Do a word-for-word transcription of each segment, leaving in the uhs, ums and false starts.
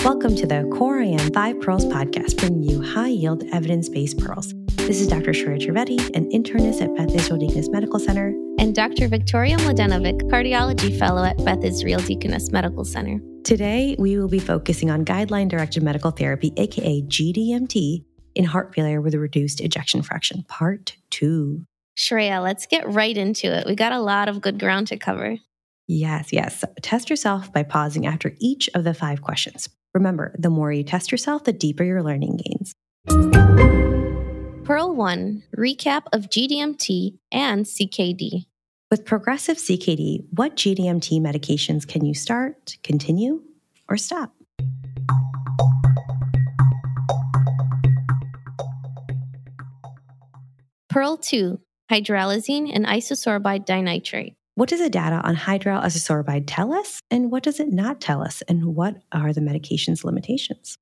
Welcome to the Core I Am five Pearls podcast, bringing you high-yield, evidence-based pearls. This is Doctor Shreya Trivedi, an internist at Beth Israel Deaconess Medical Center. And Doctor Victoria Mladenovic, cardiology fellow at Beth Israel Deaconess Medical Center. Today, we will be focusing on guideline-directed medical therapy, aka G D M T, in heart failure with a reduced ejection fraction, part two. Shreya, let's get right into it. We got a lot of good ground to cover. Yes, yes. So test yourself by pausing after each of the five questions. Remember, the more you test yourself, the deeper your learning gains. Pearl one, recap of G D M T and C K D. With progressive C K D, what G D M T medications can you start, continue, or stop? Pearl two, hydralazine and isosorbide dinitrate. What does the data on hydralazine tell us, and what does it not tell us, and what are the medication's limitations?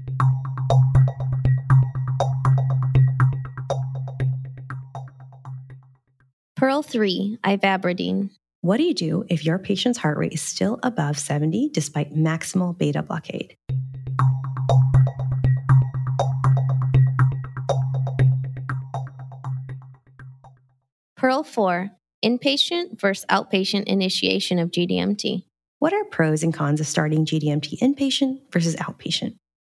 Pearl three, ivabradine. What do you do if your patient's heart rate is still above seventy despite maximal beta blockade? Pearl four, inpatient versus outpatient initiation of G D M T. What are pros and cons of starting G D M T inpatient versus outpatient?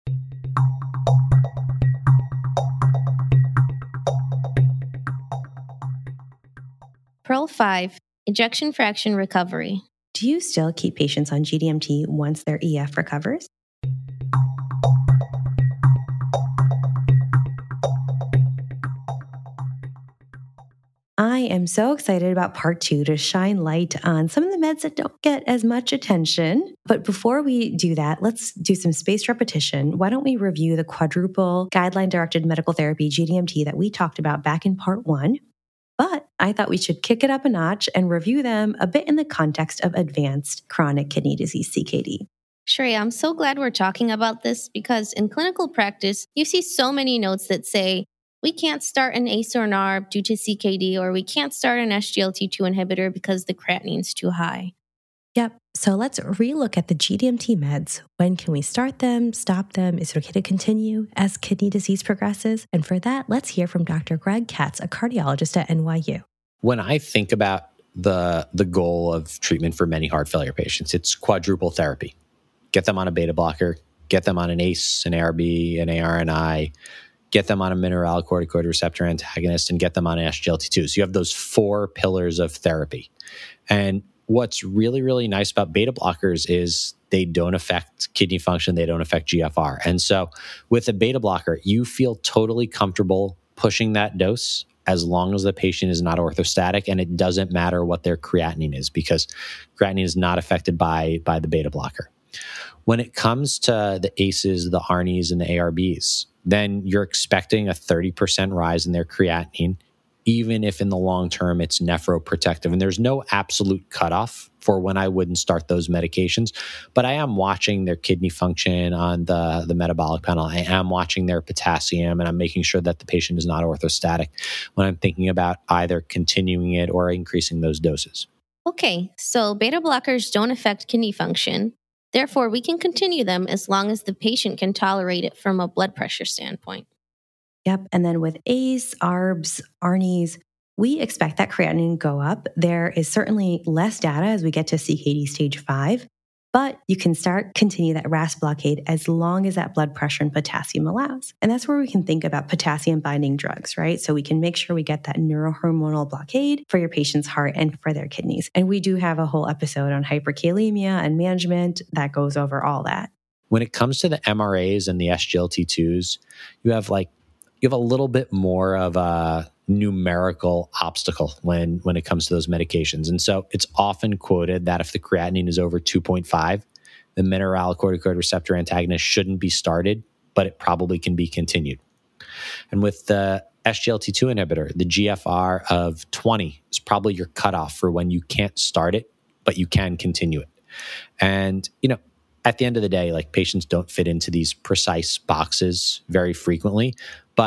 Pearl five, ejection fraction recovery. Do you still keep patients on G D M T once their E F recovers? I am so excited about part two to shine light on some of the meds that don't get as much attention. But before we do that, let's do some spaced repetition. Why don't we review the quadruple guideline-directed medical therapy, G D M T, that we talked about back in part one? But I thought we should kick it up a notch and review them a bit in the context of advanced chronic kidney disease, C K D. Shreya, I'm so glad we're talking about this because in clinical practice, you see so many notes that say, we can't start an A C E or an A R B due to C K D, or we can't start an S G L T two inhibitor because the creatinine's too high. Yep. So let's relook at the G D M T meds. When can we start them, stop them? Is it okay to continue as kidney disease progresses? And for that, let's hear from Doctor Greg Katz, a cardiologist at N Y U. When I think about the, the goal of treatment for many heart failure patients, it's quadruple therapy. Get them on a beta blocker, get them on an A C E, an A R B, an A R N I, get them on a mineralocorticoid receptor antagonist, and get them on an S G L T two. So you have those four pillars of therapy. And what's really, really nice about beta blockers is they don't affect kidney function, they don't affect G F R. And so with a beta blocker, you feel totally comfortable pushing that dose as long as the patient is not orthostatic, and it doesn't matter what their creatinine is because creatinine is not affected by, by the beta blocker. When it comes to the A C Es, the A R N Is, and the A R Bs, then you're expecting a thirty percent rise in their creatinine, even if in the long term it's nephroprotective. And there's no absolute cutoff for when I wouldn't start those medications, but I am watching their kidney function on the, the metabolic panel. I am watching their potassium, and I'm making sure that the patient is not orthostatic when I'm thinking about either continuing it or increasing those doses. Okay, so beta blockers don't affect kidney function. Therefore, we can continue them as long as the patient can tolerate it from a blood pressure standpoint. Yep. And then with A C E, A R Bs, A R N Is, we expect that creatinine to go up. There is certainly less data as we get to C K D stage five, but you can start, continue that R A S blockade as long as that blood pressure and potassium allows. And that's where we can think about potassium binding drugs, right? So we can make sure we get that neurohormonal blockade for your patient's heart and for their kidneys. And we do have a whole episode on hyperkalemia and management that goes over all that. When it comes to the M R As and the S G L T twos, you have like you have a little bit more of a numerical obstacle when, when it comes to those medications. And so it's often quoted that if the creatinine is over two point five, the mineralocorticoid receptor antagonist shouldn't be started, but it probably can be continued. And with the S G L T two inhibitor, the G F R of twenty is probably your cutoff for when you can't start it, but you can continue it. And, you know, at the end of the day, like patients don't fit into these precise boxes very frequently, but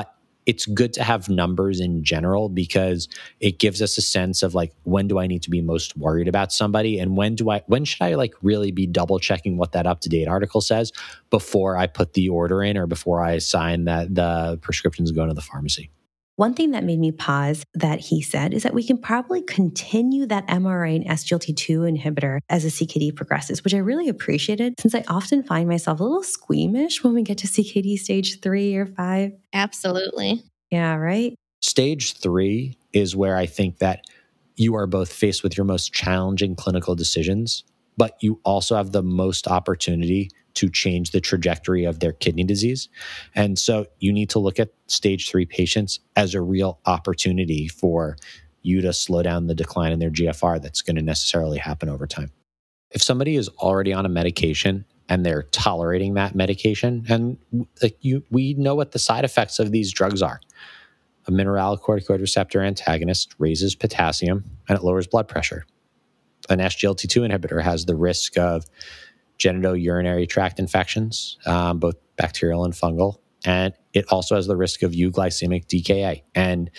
it's good to have numbers in general because it gives us a sense of like, when do I need to be most worried about somebody? And when do I, when should I like really be double checking what that up-to-date article says before I put the order in or before I sign that the prescriptions go to the pharmacy? One thing that made me pause that he said is that we can probably continue that M R A and S G L T two inhibitor as a C K D progresses, which I really appreciated since I often find myself a little squeamish when we get to C K D stage three or five. Absolutely. Yeah, right? Stage three is where I think that you are both faced with your most challenging clinical decisions, but you also have the most opportunity to change the trajectory of their kidney disease. And so you need to look at stage three patients as a real opportunity for you to slow down the decline in their G F R that's going to necessarily happen over time. If somebody is already on a medication and they're tolerating that medication, and like you, we know what the side effects of these drugs are. A mineralocorticoid receptor antagonist raises potassium and it lowers blood pressure. An S G L T two inhibitor has the risk of genitourinary tract infections, um, both bacterial and fungal. And it also has the risk of euglycemic D K A. And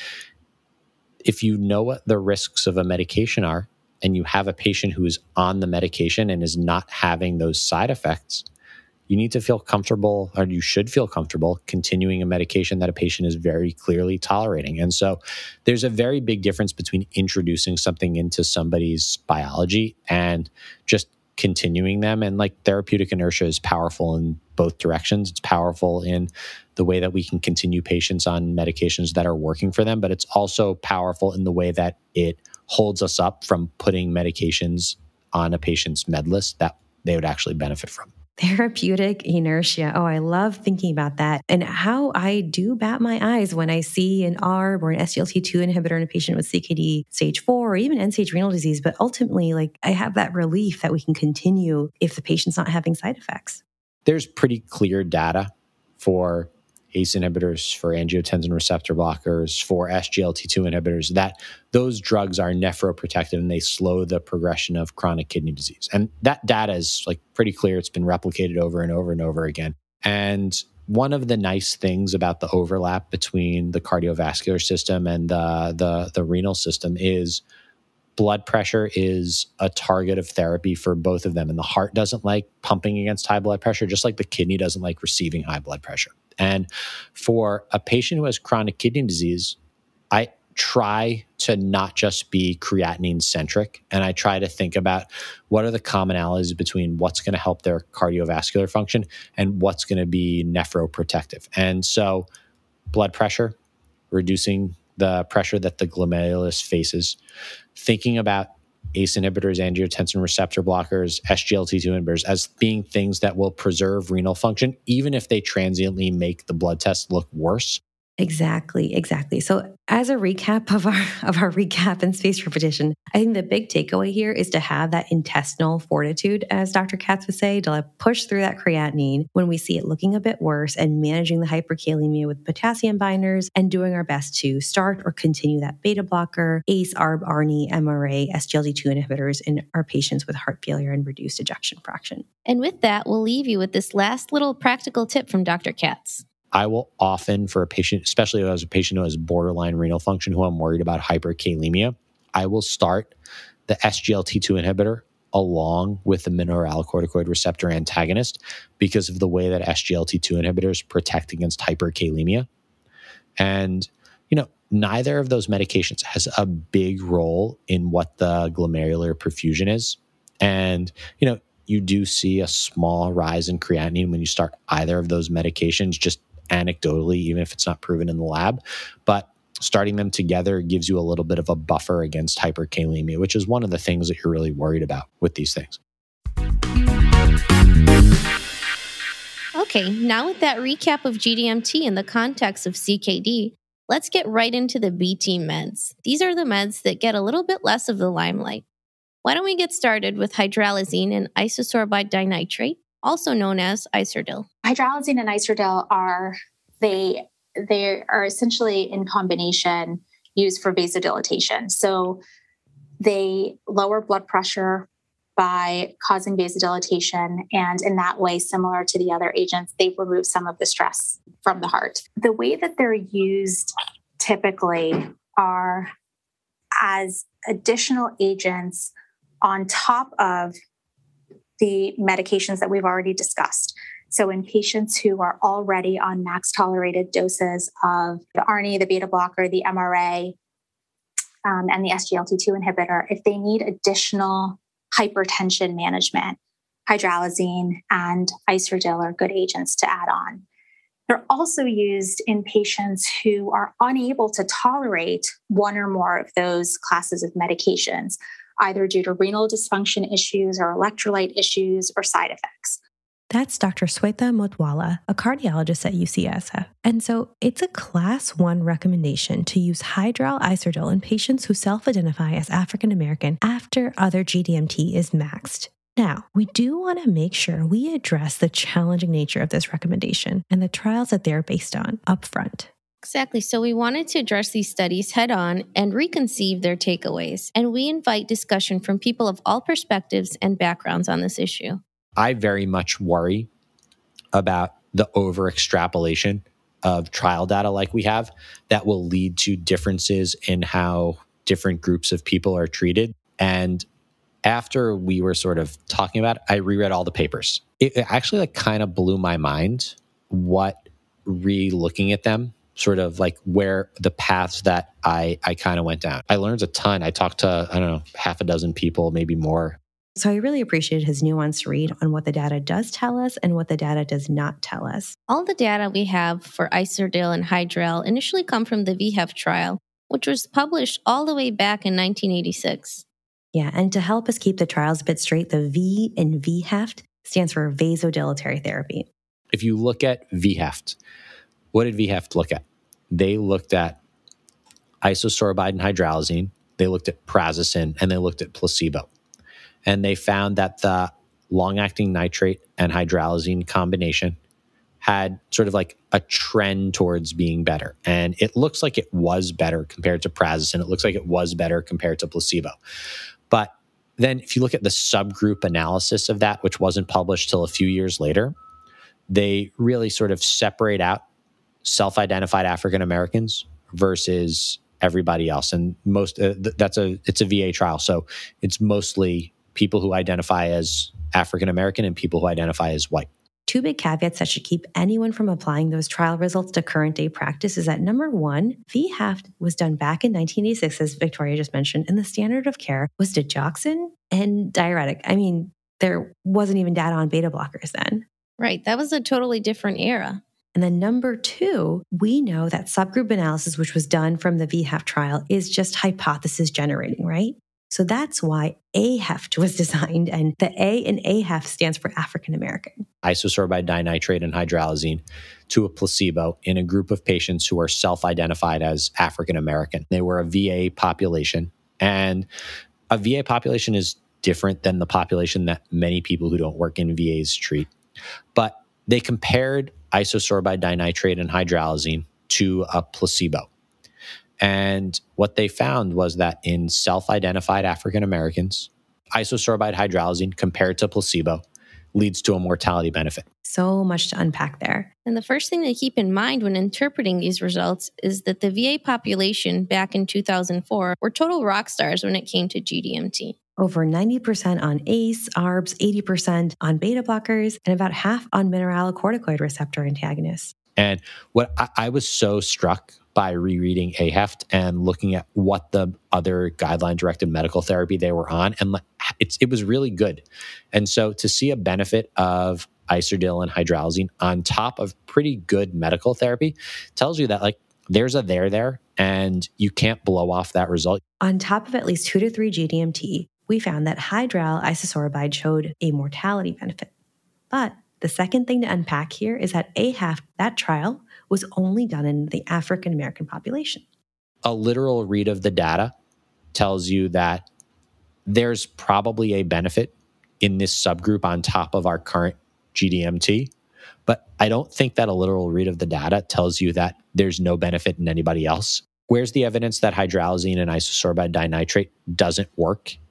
if you know what the risks of a medication are, and you have a patient who is on the medication and is not having those side effects, you need to feel comfortable, or you should feel comfortable continuing a medication that a patient is very clearly tolerating. And so there's a very big difference between introducing something into somebody's biology and just continuing them. And like therapeutic inertia is powerful in both directions. It's powerful in the way that we can continue patients on medications that are working for them, but it's also powerful in the way that it holds us up from putting medications on a patient's med list that they would actually benefit from. Therapeutic inertia. Oh, I love thinking about that and how I do bat my eyes when I see an A R B or an S G L T two inhibitor in a patient with C K D stage four or even end-stage renal disease. But ultimately, like I have that relief that we can continue if the patient's not having side effects. There's pretty clear data for A C E inhibitors, for angiotensin receptor blockers, for S G L T two inhibitors, that those drugs are nephroprotective and they slow the progression of chronic kidney disease. And that data is like pretty clear. It's been replicated over and over and over again. And one of the nice things about the overlap between the cardiovascular system and the, the, the renal system is blood pressure is a target of therapy for both of them. And the heart doesn't like pumping against high blood pressure, just like the kidney doesn't like receiving high blood pressure. And for a patient who has chronic kidney disease, I try to not just be creatinine centric. And I try to think about what are the commonalities between what's going to help their cardiovascular function and what's going to be nephroprotective. And so blood pressure, reducing the pressure that the glomerulus faces, thinking about A C E inhibitors, angiotensin receptor blockers, S G L T two inhibitors as being things that will preserve renal function, even if they transiently make the blood test look worse. Exactly, exactly. So as a recap of our of our recap and spaced repetition, I think the big takeaway here is to have that intestinal fortitude, as Doctor Katz would say, to like push through that creatinine when we see it looking a bit worse and managing the hyperkalemia with potassium binders and doing our best to start or continue that beta blocker, A C E, A R B, A R N I, M R A, S G L T two inhibitors in our patients with heart failure and reduced ejection fraction. And with that, we'll leave you with this last little practical tip from Doctor Katz. I will often, for a patient, especially as a patient who has borderline renal function, who I'm worried about hyperkalemia, I will start the S G L T two inhibitor along with the mineralocorticoid receptor antagonist because of the way that S G L T two inhibitors protect against hyperkalemia. And, you know, neither of those medications has a big role in what the glomerular perfusion is. And, you know, you do see a small rise in creatinine when you start either of those medications, just anecdotally, even if it's not proven in the lab. But starting them together gives you a little bit of a buffer against hyperkalemia, which is one of the things that you're really worried about with these things. Okay, now with that recap of G D M T in the context of C K D, let's get right into the B team meds. These are the meds that get a little bit less of the limelight. Why don't we get started with hydralazine and isosorbide dinitrate, also known as Isordil. Hydralazine and Isordil are they they are essentially in combination used for vasodilatation. So they lower blood pressure by causing vasodilatation. And in that way, similar to the other agents, they remove some of the stress from the heart. The way that they're used typically are as additional agents on top of the medications that we've already discussed. So in patients who are already on max tolerated doses of the A R N I, the beta blocker, the M R A, um, and the S G L T two inhibitor, if they need additional hypertension management, hydralazine and Isordil are good agents to add on. They're also used in patients who are unable to tolerate one or more of those classes of medications, either due to renal dysfunction issues or electrolyte issues or side effects. That's Doctor Sweta Motwala, a cardiologist at U C S F. And so it's a class one recommendation to use Hydral Isordil in patients who self-identify as African American after other G D M T is maxed. Now, we do want to make sure we address the challenging nature of this recommendation and the trials that they're based on up front. Exactly. So we wanted to address these studies head on and reconceive their takeaways. And we invite discussion from people of all perspectives and backgrounds on this issue. I very much worry about the over extrapolation of trial data like we have that will lead to differences in how different groups of people are treated. And after we were sort of talking about it, I reread all the papers. It actually like kind of blew my mind what re-looking at them, sort of like where the paths that I, I kind of went down. I learned a ton. I talked to, I don't know, half a dozen people, maybe more. So I really appreciated his nuanced read on what the data does tell us and what the data does not tell us. All the data we have for Isordil and Hydral initially come from the V HEF trial, which was published all the way back in nineteen eighty-six. Yeah, and to help us keep the trials a bit straight, the V in V HEF stands for vasodilatory therapy. If you look at V HEF, what did V HEF look at? They looked at isosorbide and hydralazine, they looked at prazosin, and they looked at placebo. And they found that the long-acting nitrate and hydralazine combination had sort of like a trend towards being better. And it looks like it was better compared to prazosin. It looks like it was better compared to placebo. But then if you look at the subgroup analysis of that, which wasn't published till a few years later, they really sort of separate out self-identified African Americans versus everybody else. And most uh, th- that's a it's a V A trial, so it's mostly people who identify as African American and people who identify as white. Two big caveats that should keep anyone from applying those trial results to current day practice is that number one, V HEF was done back in nineteen eighty-six, as Victoria just mentioned, and the standard of care was digoxin and diuretic. I mean, there wasn't even data on beta blockers then. Right. That was a totally different era. And then number two, we know that subgroup analysis, which was done from the V HEF trial, is just hypothesis generating, right? So that's why A HEF was designed, and the A in A HEF stands for African American. Isosorbide dinitrate and hydralazine to a placebo in a group of patients who are self-identified as African American. They were a V A population, and a V A population is different than the population that many people who don't work in V As treat. But they compared isosorbide dinitrate and hydralazine to a placebo. And what they found was that in self-identified African Americans, isosorbide hydralazine compared to placebo leads to a mortality benefit. So much to unpack there. And the first thing to keep in mind when interpreting these results is that the V A population back in two thousand four were total rock stars when it came to G D M T. Over ninety percent on A C E, A R Bs, eighty percent on beta blockers, and about half on mineralocorticoid receptor antagonists. And what I, I was so struck by rereading A HEF and looking at what the other guideline-directed medical therapy they were on, and it's, it was really good. And so to see a benefit of Isordil and hydralazine on top of pretty good medical therapy tells you that like there's a there there, and you can't blow off that result. On top of at least two to three G D M T, we found that Hydral isosorbide showed a mortality benefit. But the second thing to unpack here is that A HEF, that trial, was only done in the African American population. A literal read of the data tells you that there's probably a benefit in this subgroup on top of our current G D M T. But I don't think that a literal read of the data tells you that there's no benefit in anybody else. Where's the evidence that hydralazine and isosorbide dinitrate doesn't work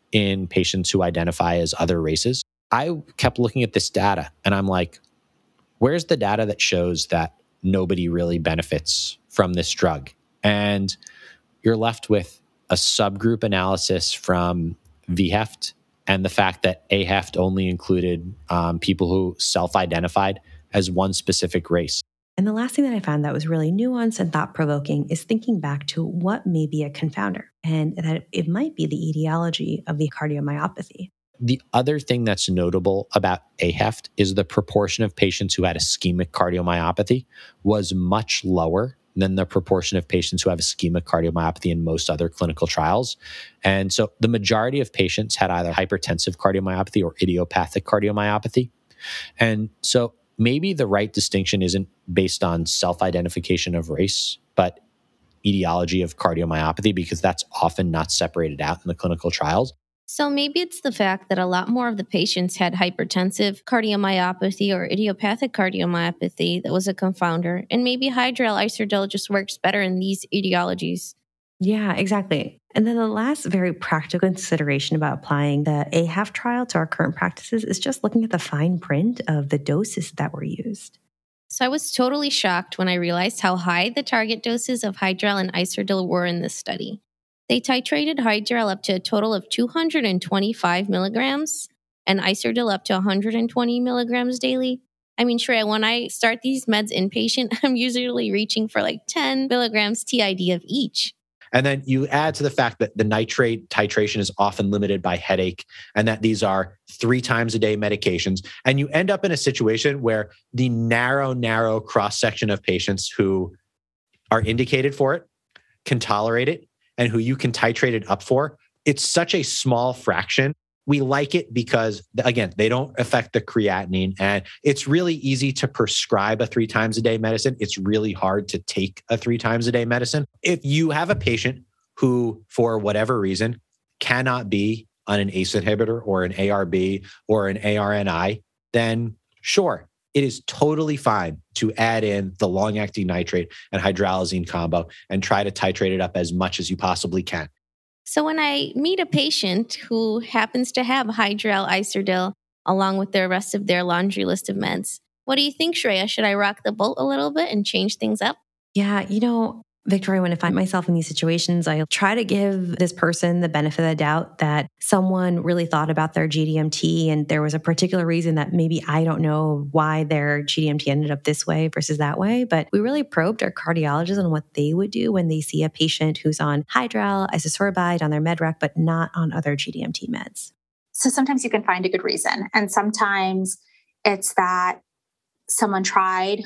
in patients who identify as other races. I kept looking at this data and I'm like, where's the data that shows that nobody really benefits from this drug? And you're left with a subgroup analysis from V HEFT and the fact that A HEFT only included um, people who self-identified as one specific race. And the last thing that I found that was really nuanced and thought-provoking is thinking back to what may be a confounder, and that it might be the etiology of the cardiomyopathy. The other thing that's notable about A HEFT is the proportion of patients who had ischemic cardiomyopathy was much lower than the proportion of patients who have ischemic cardiomyopathy in most other clinical trials. And so the majority of patients had either hypertensive cardiomyopathy or idiopathic cardiomyopathy. And so maybe the right distinction isn't based on self-identification of race, but etiology of cardiomyopathy, because that's often not separated out in the clinical trials. So maybe it's the fact that a lot more of the patients had hypertensive cardiomyopathy or idiopathic cardiomyopathy that was a confounder, and maybe Hydral Isardil just works better in these etiologies. Yeah, exactly. And then the last very practical consideration about applying the A HEFT trial to our current practices is just looking at the fine print of the doses that were used. So I was totally shocked when I realized how high the target doses of Hydral and Isardil were in this study. They titrated Hydral up to a total of two hundred twenty-five milligrams and Isardil up to one hundred twenty milligrams daily. I mean, Shreya, when I start these meds inpatient, I'm usually reaching for like ten milligrams T I D of each. And then you add to the fact that the nitrate titration is often limited by headache and that these are three times a day medications. And you end up in a situation where the narrow, narrow cross-section of patients who are indicated for it can tolerate it and who you can titrate it up for, it's such a small fraction. We like it because, again, they don't affect the creatinine, and it's really easy to prescribe a three times a day medicine. It's really hard to take a three times a day medicine. If you have a patient who, for whatever reason, cannot be on an A C E inhibitor or an A R B or an A R N I, then sure, it is totally fine to add in the long-acting nitrate and hydralazine combo and try to titrate it up as much as you possibly can. So when I meet a patient who happens to have Hydral Isardil along with the rest of their laundry list of meds, what do you think, Shreya? Should I rock the boat a little bit and change things up? Yeah, you know, Victoria, when I find myself in these situations, I try to give this person the benefit of the doubt that someone really thought about their G D M T and there was a particular reason that maybe I don't know why their G D M T ended up this way versus that way. But we really probed our cardiologists on what they would do when they see a patient who's on Hydral, isosorbide on their MedRec, but not on other G D M T meds. So sometimes you can find a good reason. And sometimes it's that someone tried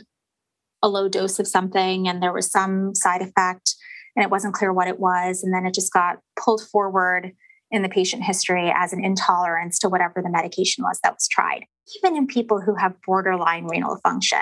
a low dose of something and there was some side effect and it wasn't clear what it was. And then it just got pulled forward in the patient history as an intolerance to whatever the medication was that was tried. Even in people who have borderline renal function,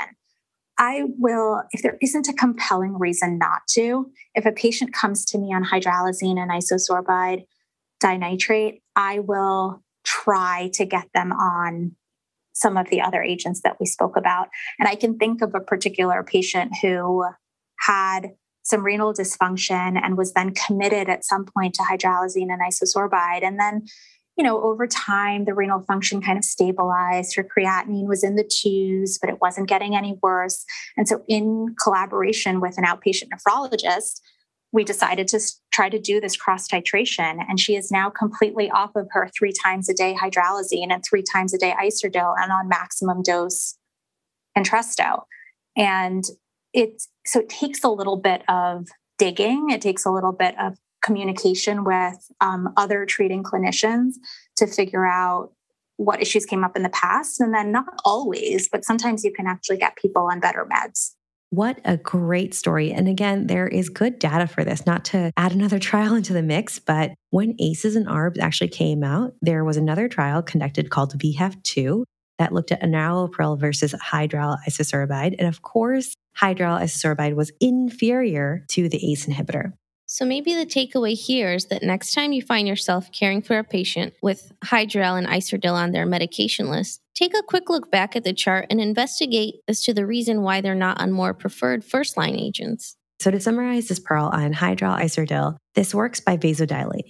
I will, if there isn't a compelling reason not to, if a patient comes to me on hydralazine and isosorbide dinitrate, I will try to get them on some of the other agents that we spoke about. And I can think of a particular patient who had some renal dysfunction and was then committed at some point to hydralazine and isosorbide. And then, you know, over time, the renal function kind of stabilized. Her creatinine was in the twos, but it wasn't getting any worse. And so in collaboration with an outpatient nephrologist, we decided to try to do this cross titration. And she is now completely off of her three times a day hydralazine and three times a day Isardil and on maximum dose Entresto. And it, so it takes a little bit of digging. It takes a little bit of communication with um, other treating clinicians to figure out what issues came up in the past. And then not always, but sometimes you can actually get people on better meds. What a great story. And again, there is good data for this, not to add another trial into the mix, but when A C Es and A R Bs actually came out, there was another trial conducted called V HEFT two that looked at enalapril versus Hydral isosorbide. And of course, Hydral isosorbide was inferior to the A C E inhibitor. So maybe the takeaway here is that next time you find yourself caring for a patient with Hydral and Isardil on their medication list, take a quick look back at the chart and investigate as to the reason why they're not on more preferred first-line agents. So to summarize this pearl on Hydral Isardil, this works by vasodilating.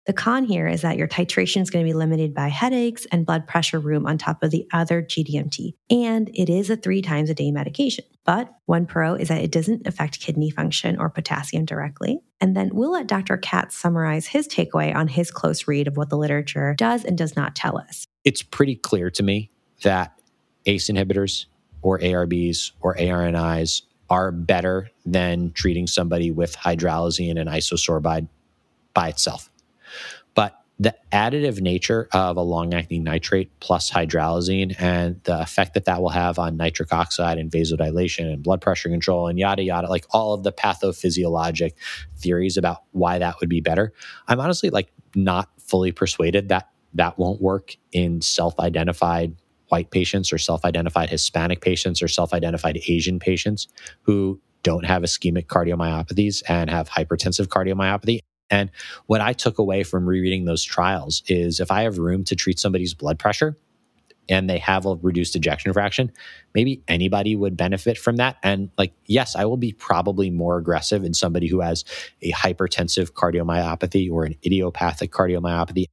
The con here is that your titration is going to be limited by headaches and blood pressure room on top of the other G D M T. And it is a three times a day medication. But one pro is that it doesn't affect kidney function or potassium directly. And then we'll let Doctor Katz summarize his takeaway on his close read of what the literature does and does not tell us. It's pretty clear to me that A C E inhibitors or A R Bs or A R N Is are better than treating somebody with hydralazine and isosorbide by itself. But the additive nature of a long-acting nitrate plus hydralazine and the effect that that will have on nitric oxide and vasodilation and blood pressure control and yada, yada, like all of the pathophysiologic theories about why that would be better, I'm honestly like not fully persuaded that that won't work in self-identified white patients or self-identified Hispanic patients or self-identified Asian patients who don't have ischemic cardiomyopathies and have hypertensive cardiomyopathy. And what I took away from rereading those trials is if I have room to treat somebody's blood pressure and they have a reduced ejection fraction, maybe anybody would benefit from that. And like, yes, I will be probably more aggressive in somebody who has a hypertensive cardiomyopathy or an idiopathic cardiomyopathy.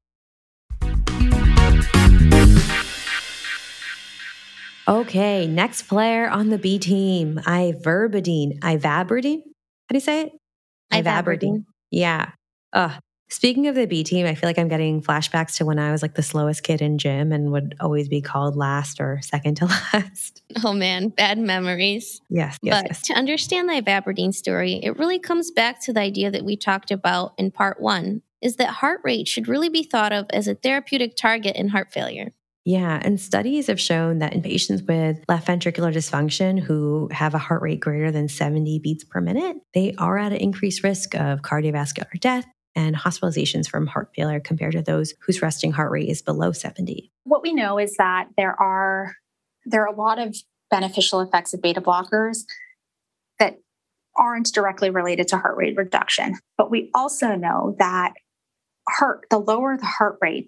Okay, next player on the B team, ivabradine. Ivabradine? How do you say it? Ivabradine. Yeah. Uh, speaking of the B team, I feel like I'm getting flashbacks to when I was like the slowest kid in gym and would always be called last or second to last. Oh man, bad memories. Yes, yes, but yes. To understand the ivabradine story, it really comes back to the idea that we talked about in part one, is that heart rate should really be thought of as a therapeutic target in heart failure. Yeah, and studies have shown that in patients with left ventricular dysfunction who have a heart rate greater than seventy beats per minute, they are at an increased risk of cardiovascular death and hospitalizations from heart failure compared to those whose resting heart rate is below seventy. What we know is that there are there are a lot of beneficial effects of beta blockers that aren't directly related to heart rate reduction. But we also know that heart the lower the heart rate,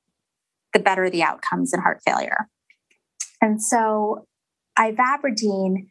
the better the outcomes in heart failure. And so ivabradine,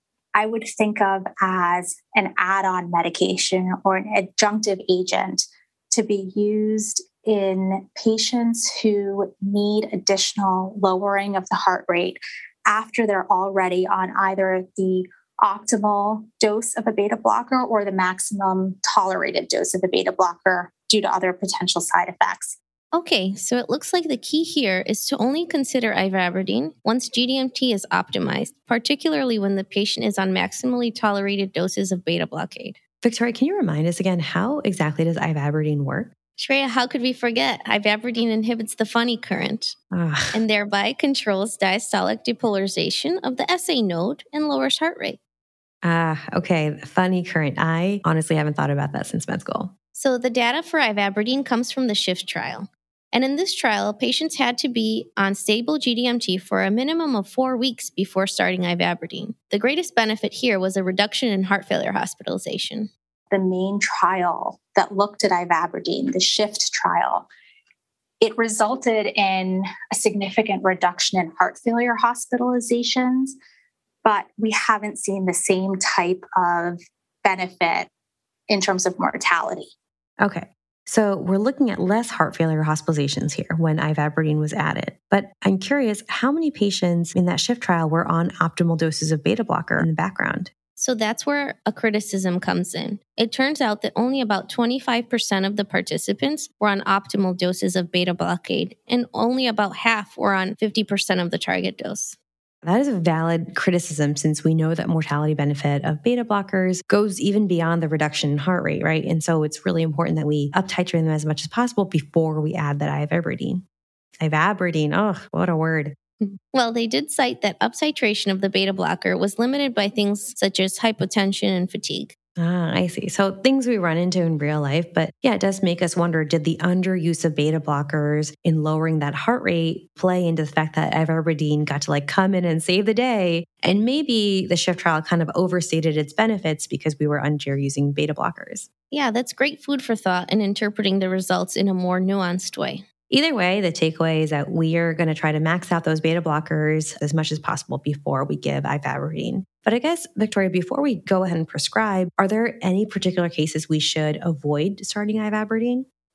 I would think of as an add-on medication or an adjunctive agent to be used in patients who need additional lowering of the heart rate after they're already on either the optimal dose of a beta blocker or the maximum tolerated dose of a beta blocker due to other potential side effects. Okay, so it looks like the key here is to only consider ivabradine once G D M T is optimized, particularly when the patient is on maximally tolerated doses of beta blockade. Victoria, can you remind us again, how exactly does ivabradine work? Shreya, how could we forget? Ivabradine inhibits the funny current Ah. and thereby controls diastolic depolarization of the S A node and lowers heart rate. Ah, okay. Funny current. I honestly haven't thought about that since med school. So the data for ivabradine comes from the SHIFT trial. And in this trial, patients had to be on stable G D M T for a minimum of four weeks before starting ivabradine. The greatest benefit here was a reduction in heart failure hospitalization. The main trial that looked at ivabradine, the SHIFT trial, it resulted in a significant reduction in heart failure hospitalizations, but we haven't seen the same type of benefit in terms of mortality. Okay. So we're looking at less heart failure hospitalizations here when ivabradine was added. But I'm curious, how many patients in that SHIFT trial were on optimal doses of beta blocker in the background? So that's where a criticism comes in. It turns out that only about twenty-five percent of the participants were on optimal doses of beta blockade, and only about half were on fifty percent of the target dose. That is a valid criticism since we know that mortality benefit of beta blockers goes even beyond the reduction in heart rate, right? And so it's really important that we up-titrate them as much as possible before we add that ivabradine. Ivabradine, oh, what a word. Well, they did cite that up-titration of the beta blocker was limited by things such as hypotension and fatigue. Ah, I see. So things we run into in real life, but yeah, it does make us wonder, did the underuse of beta blockers in lowering that heart rate play into the fact that ivabradine got to like come in and save the day? And maybe the SHIFT trial kind of overstated its benefits because we were underusing beta blockers. Yeah, that's great food for thought in interpreting the results in a more nuanced way. Either way, the takeaway is that we are going to try to max out those beta blockers as much as possible before we give ivabradine. But I guess, Victoria, before we go ahead and prescribe, are there any particular cases we should avoid starting ivabradine?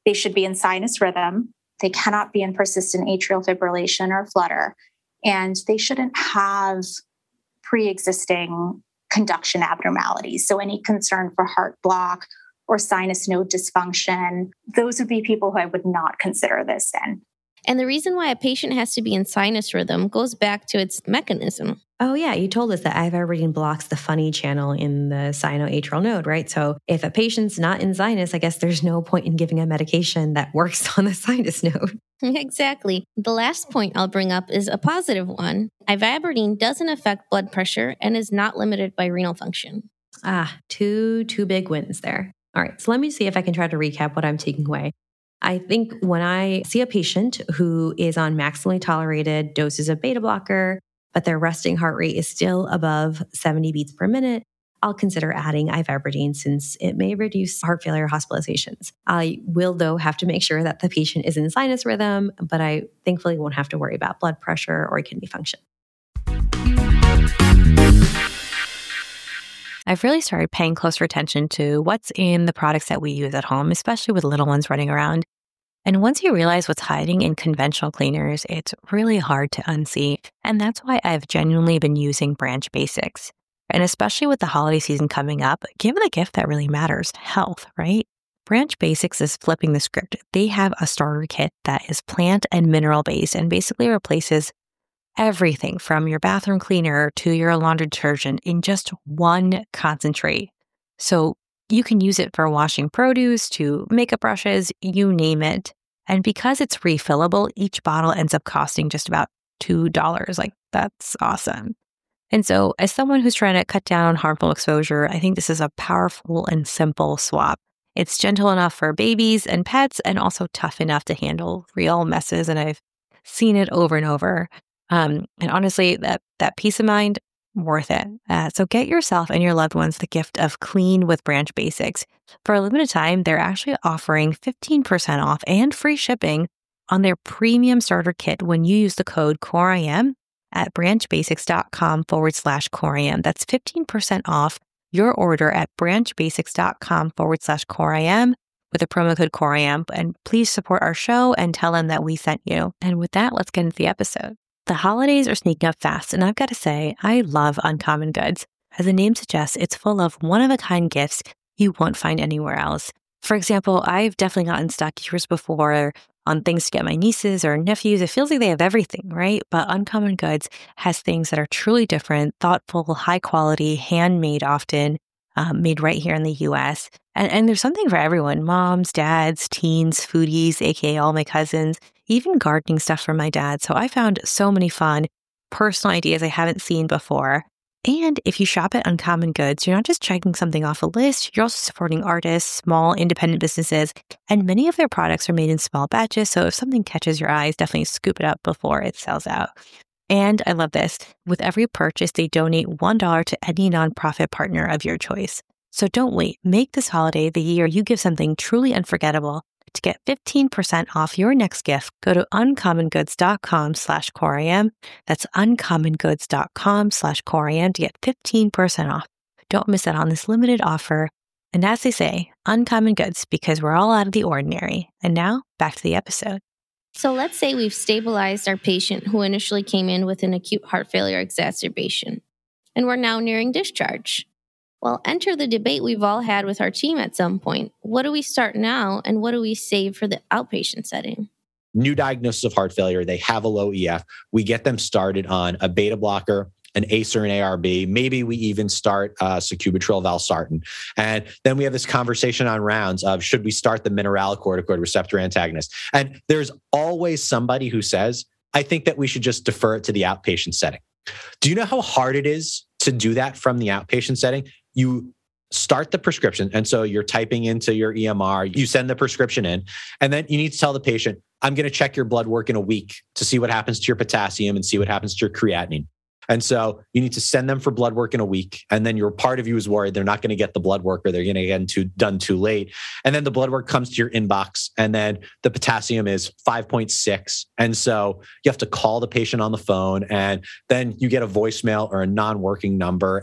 They should be in sinus rhythm. They cannot be in persistent atrial fibrillation or flutter. And they shouldn't have pre-existing conduction abnormalities. So any concern for heart block or sinus node dysfunction, those would be people who I would not consider this in. And the reason why a patient has to be in sinus rhythm goes back to its mechanism. Oh, yeah. You told us that ivabradine blocks the funny channel in the sinoatrial node, right? So if a patient's not in sinus, I guess there's no point in giving a medication that works on the sinus node. Exactly. The last point I'll bring up is a positive one. Ivabradine doesn't affect blood pressure and is not limited by renal function. Ah, two, two big wins there. All right. So let me see if I can try to recap what I'm taking away. I think when I see a patient who is on maximally tolerated doses of beta blocker, but their resting heart rate is still above seventy beats per minute, I'll consider adding ivabradine since it may reduce heart failure hospitalizations. I will, though, have to make sure that the patient is in sinus rhythm, but I thankfully won't have to worry about blood pressure or kidney function. I've really started paying closer attention to what's in the products that we use at home, especially with little ones running around. And once you realize what's hiding in conventional cleaners, it's really hard to unsee. And that's why I've genuinely been using Branch Basics. And especially with the holiday season coming up, give the gift that really matters, health, right? Branch Basics is flipping the script. They have a starter kit that is plant and mineral based and basically replaces everything from your bathroom cleaner to your laundry detergent in just one concentrate. So you can use it for washing produce, to makeup brushes, you name it. And because it's refillable, each bottle ends up costing just about two dollars. Like, that's awesome. And so as someone who's trying to cut down on harmful exposure, I think this is a powerful and simple swap. It's gentle enough for babies and pets and also tough enough to handle real messes. And I've seen it over and over. Um, and honestly, that, that peace of mind, worth it. Uh, so get yourself and your loved ones the gift of clean with Branch Basics. For a limited time, they're actually offering fifteen percent off and free shipping on their premium starter kit when you use the code COREIM at branchbasics.com forward slash COREIM. That's fifteen percent off your order at branchbasics.com forward slash COREIM with the promo code COREIM. And please support our show and tell them that we sent you. And with that, let's get into the episode. The holidays are sneaking up fast, and I've got to say, I love Uncommon Goods. As the name suggests, it's full of one-of-a-kind gifts you won't find anywhere else. For example, I've definitely gotten stuck years before on things to get my nieces or nephews. It feels like they have everything, right? But Uncommon Goods has things that are truly different, thoughtful, high quality, handmade often, um, made right here in the U S. And, and there's something for everyone, moms, dads, teens, foodies, aka all my cousins, even gardening stuff for my dad. So I found so many fun personal ideas I haven't seen before. And if you shop at Uncommon Goods, you're not just checking something off a list, you're also supporting artists, small independent businesses, and many of their products are made in small batches. So if something catches your eyes, definitely scoop it up before it sells out. And I love this. With every purchase, they donate one dollar to any nonprofit partner of your choice. So don't wait. Make this holiday the year you give something truly unforgettable. To get fifteen percent off your next gift, go to uncommongoods.com slash COREIM. That's uncommongoods.com slash COREIM to get fifteen percent off. Don't miss out on this limited offer. And as they say, Uncommon Goods, because we're all out of the ordinary. And now, back to the episode. So let's say we've stabilized our patient who initially came in with an acute heart failure exacerbation, and we're now nearing discharge. Well, enter the debate we've all had with our team at some point. What do we start now, and what do we save for the outpatient setting? New diagnosis of heart failure, they have a low E F. We get them started on a beta blocker, an A C E or an A R B. Maybe we even start uh, sacubitril valsartan. And then we have this conversation on rounds of should we start the mineralocorticoid receptor antagonist? And there's always somebody who says, I think that we should just defer it to the outpatient setting. Do you know how hard it is to do that from the outpatient setting? You start the prescription. And so you're typing into your E M R, you send the prescription in, and then you need to tell the patient, I'm going to check your blood work in a week to see what happens to your potassium and see what happens to your creatinine. And so you need to send them for blood work in a week. And then your part of you is worried they're not going to get the blood work or they're going to get too, done too late. And then the blood work comes to your inbox and then the potassium is five point six. And so you have to call the patient on the phone and then you get a voicemail or a non-working number.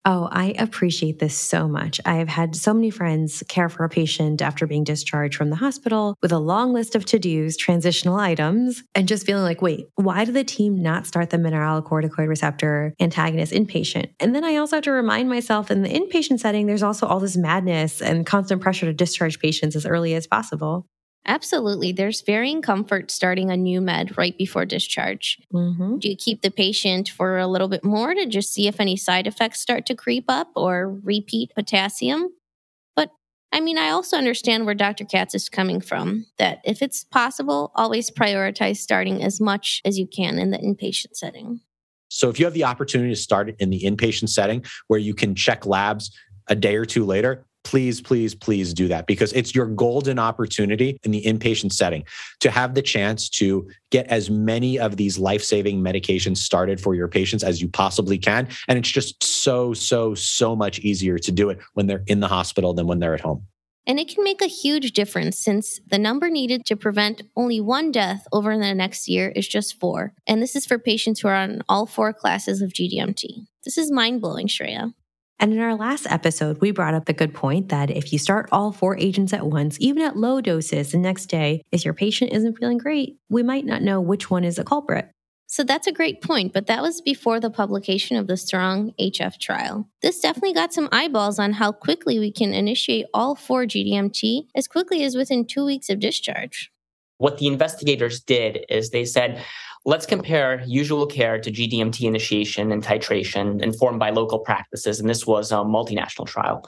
Oh, I appreciate this so much. I have had so many friends care for a patient after being discharged from the hospital with a long list of to-dos, transitional items, and just feeling like, wait, why did the team not start the mineralocorticoid receptor antagonist inpatient? And then I also have to remind myself in the inpatient setting, there's also all this madness and constant pressure to discharge patients as early as possible. Absolutely. There's varying comfort starting a new med right before discharge. Mm-hmm. Do you keep the patient for a little bit more to just see if any side effects start to creep up or repeat potassium? But I mean, I also understand where Doctor Katz is coming from, that if it's possible, always prioritize starting as much as you can in the inpatient setting. So if you have the opportunity to start in the inpatient setting where you can check labs a day or two later, please, please, please do that, because it's your golden opportunity in the inpatient setting to have the chance to get as many of these life-saving medications started for your patients as you possibly can. And it's just so, so, so much easier to do it when they're in the hospital than when they're at home. And it can make a huge difference since the number needed to prevent only one death over the next year is just four. And this is for patients who are on all four classes of G D M T. This is mind-blowing, Shreya. And in our last episode, we brought up the good point that if you start all four agents at once, even at low doses, the next day, if your patient isn't feeling great, we might not know which one is a culprit. So that's a great point, but that was before the publication of the STRONG H F trial. This definitely got some eyeballs on how quickly we can initiate all four G D M T as quickly as within two weeks of discharge. What the investigators did is they said, let's compare usual care to G D M T initiation and titration informed by local practices. And this was a multinational trial.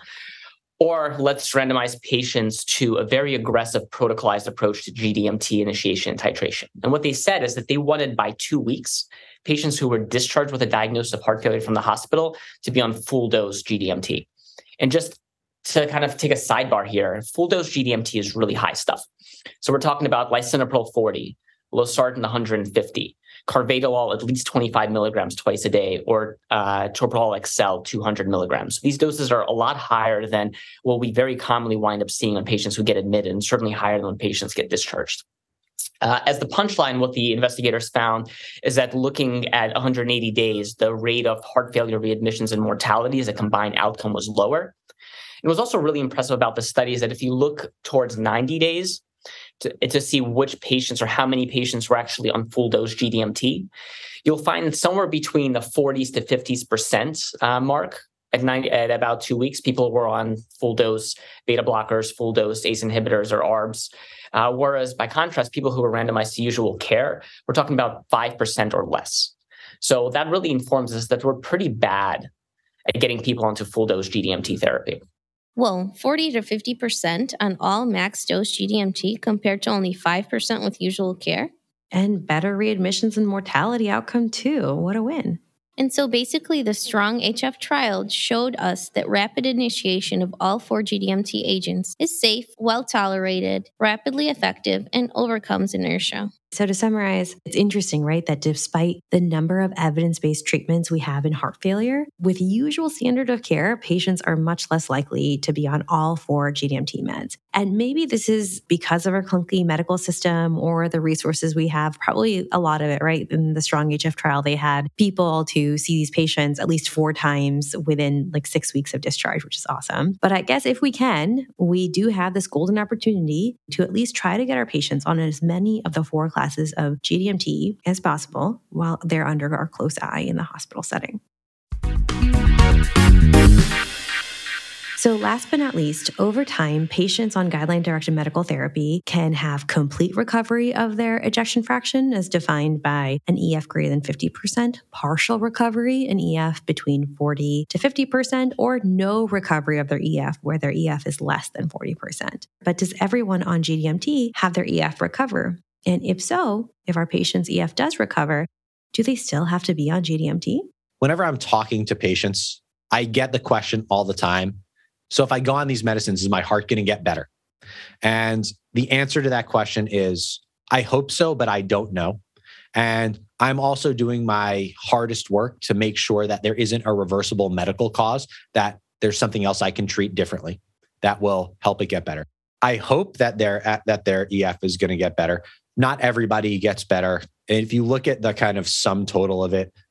Or let's randomize patients to a very aggressive protocolized approach to G D M T initiation and titration. And what they said is that they wanted by two weeks, patients who were discharged with a diagnosis of heart failure from the hospital to be on full dose G D M T. And just to kind of take a sidebar here, full dose G D M T is really high stuff. So we're talking about lisinopril forty, losartan one hundred fifty, carvedilol at least twenty-five milligrams twice a day, or uh, Toprol X L two hundred milligrams. These doses are a lot higher than what we very commonly wind up seeing on patients who get admitted, and certainly higher than when patients get discharged. Uh, as the punchline, what the investigators found is that looking at one hundred eighty days, the rate of heart failure readmissions and mortality as a combined outcome was lower. And what's also really impressive about the study is that if you look towards ninety days, To, to see which patients or how many patients were actually on full dose G D M T, you'll find somewhere between the forties to fifties percent uh, mark at, ninety, at about two weeks. People were on full dose beta blockers, full dose A C E inhibitors or A R Bs. Uh, whereas by contrast, people who were randomized to usual care, we're talking about five percent or less. So that really informs us that we're pretty bad at getting people onto full dose G D M T therapy. Whoa, forty to fifty percent on all max dose G D M T compared to only five percent with usual care? And better readmissions and mortality outcome too. What a win. And so basically the STRONG H F trial showed us that rapid initiation of all four G D M T agents is safe, well-tolerated, rapidly effective, and overcomes inertia. So to summarize, it's interesting, right, that despite the number of evidence-based treatments we have in heart failure, with usual standard of care, patients are much less likely to be on all four G D M T meds. And maybe this is because of our clunky medical system or the resources we have, probably a lot of it, right? In the STRONG H F trial, they had people to see these patients at least four times within like six weeks of discharge, which is awesome. But I guess if we can, we do have this golden opportunity to at least try to get our patients on as many of the four classes of G D M T as possible while they're under our close eye in the hospital setting. So last but not least, over time, patients on guideline-directed medical therapy can have complete recovery of their ejection fraction as defined by an E F greater than fifty percent, partial recovery, an E F between forty to fifty percent, or no recovery of their E F where their E F is less than forty percent. But does everyone on G D M T have their E F recover? And if so, if our patient's E F does recover, do they still have to be on G D M T? Whenever I'm talking to patients, I get the question all the time. So if I go on these medicines, is my heart going to get better? And the answer to that question is, I hope so, but I don't know. And I'm also doing my hardest work to make sure that there isn't a reversible medical cause, that there's something else I can treat differently that will help it get better. I hope that their that their E F is going to get better. Not everybody gets better. And if you look at the kind of sum total of it,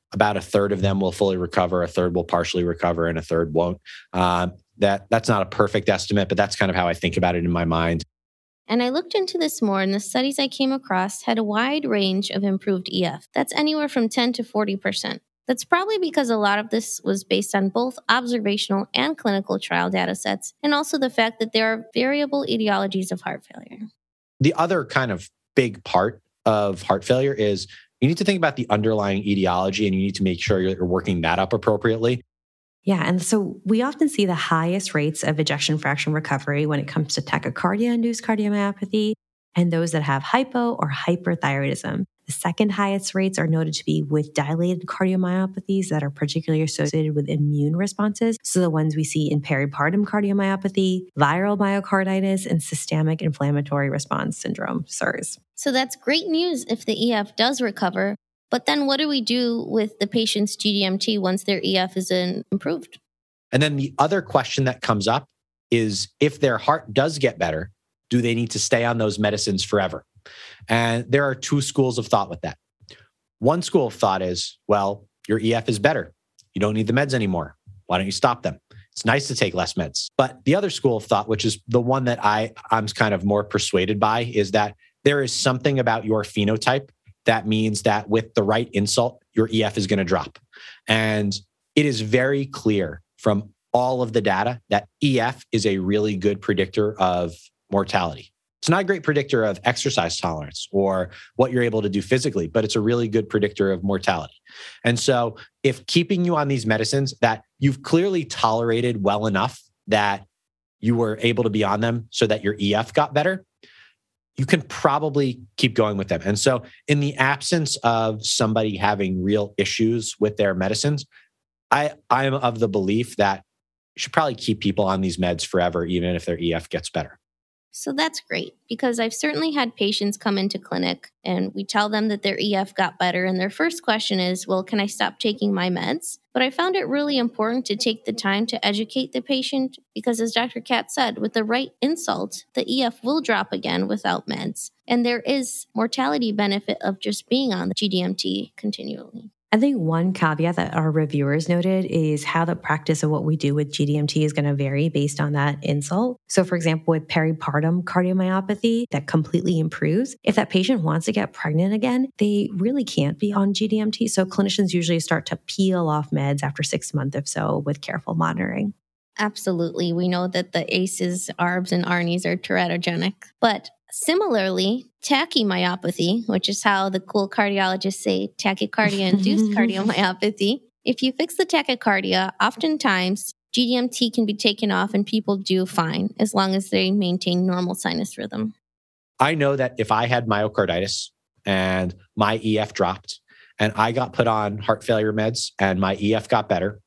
about a third of them will fully recover, a third will partially recover, and a third won't. Um, that that's not a perfect estimate, but that's kind of how I think about it in my mind. And I looked into this more, and the studies I came across had a wide range of improved E F. That's anywhere from ten to forty percent. That's probably because a lot of this was based on both observational and clinical trial data sets, and also the fact that there are variable etiologies of heart failure. The other kind of big part of heart failure is you need to think about the underlying etiology, and you need to make sure you're working that up appropriately. Yeah, and so we often see the highest rates of ejection fraction recovery when it comes to tachycardia-induced cardiomyopathy and those that have hypo or hyperthyroidism. The second highest rates are noted to be with dilated cardiomyopathies that are particularly associated with immune responses. So the ones we see in peripartum cardiomyopathy, viral myocarditis, and systemic inflammatory response syndrome, S I R S. So that's great news if the E F does recover. But then what do we do with the patient's G D M T once their E F is in, improved? And then the other question that comes up is if their heart does get better, do they need to stay on those medicines forever? And there are two schools of thought with that. One school of thought is, well, your E F is better. You don't need the meds anymore. Why don't you stop them? It's nice to take less meds. But the other school of thought, which is the one that I, I'm kind of more persuaded by, is that there is something about your phenotype that means that with the right insult, your E F is going to drop. And it is very clear from all of the data that E F is a really good predictor of mortality. It's not a great predictor of exercise tolerance or what you're able to do physically, but it's a really good predictor of mortality. And so if keeping you on these medicines that you've clearly tolerated well enough that you were able to be on them so that your E F got better, you can probably keep going with them. And so in the absence of somebody having real issues with their medicines, I, I'm of the belief that you should probably keep people on these meds forever, even if their E F gets better. So that's great, because I've certainly had patients come into clinic and we tell them that their E F got better. And their first question is, well, can I stop taking my meds? But I found it really important to take the time to educate the patient because, as Doctor Katz said, with the right insult, the E F will drop again without meds. And there is mortality benefit of just being on the G D M T continually. I think one caveat that our reviewers noted is how the practice of what we do with G D M T is going to vary based on that insult. So for example, with peripartum cardiomyopathy that completely improves, if that patient wants to get pregnant again, they really can't be on G D M T. So clinicians usually start to peel off meds after six months or so with careful monitoring. Absolutely. We know that the A C Es, A R Bs, and A R N Is are teratogenic. But similarly, tachymyopathy, which is how the cool cardiologists say tachycardia-induced cardiomyopathy, if you fix the tachycardia, oftentimes G D M T can be taken off and people do fine as long as they maintain normal sinus rhythm. I know that if I had myocarditis and my E F dropped and I got put on heart failure meds and my E F got better,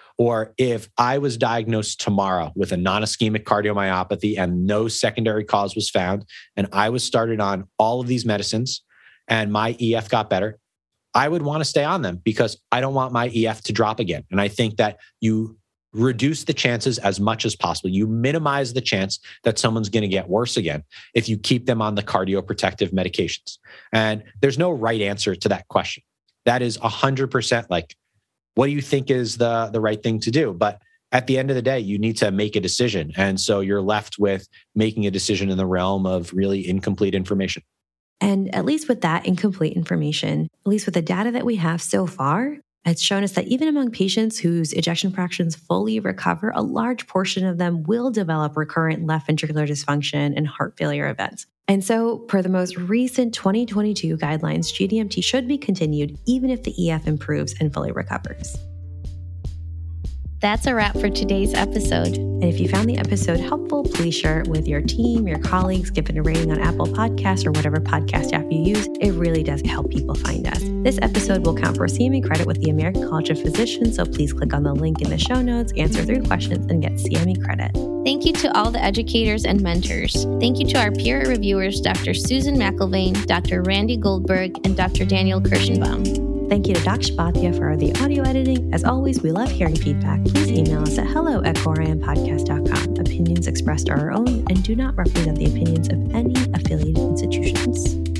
or if I was diagnosed tomorrow with a non-ischemic cardiomyopathy and no secondary cause was found, and I was started on all of these medicines and my E F got better, I would want to stay on them because I don't want my E F to drop again. And I think that you reduce the chances as much as possible. You minimize the chance that someone's going to get worse again if you keep them on the cardioprotective medications. And there's no right answer to that question. That is one hundred percent like, what do you think is the, the right thing to do? But at the end of the day, you need to make a decision. And so you're left with making a decision in the realm of really incomplete information. And at least with that incomplete information, at least with the data that we have so far, it's shown us that even among patients whose ejection fractions fully recover, a large portion of them will develop recurrent left ventricular dysfunction and heart failure events. And so, per the most recent twenty twenty-two guidelines, G D M T should be continued even if the E F improves and fully recovers. That's a wrap for today's episode. And if you found the episode helpful, please share it with your team, your colleagues, give it a rating on Apple Podcasts or whatever podcast app you use. It really does help people find us. This episode will count for C M E credit with the American College of Physicians, so please click on the link in the show notes, answer three questions, and get C M E credit. Thank you to all the educators and mentors. Thank you to our peer reviewers, Doctor Susan McIlvaine, Doctor Randy Goldberg, and Doctor Daniel Kirschenbaum. Thank you to Doctor Spathia for the audio editing. As always, we love hearing feedback. Please email us at hello at corian podcast dot com. Opinions expressed are our own and do not represent the opinions of any affiliated institutions.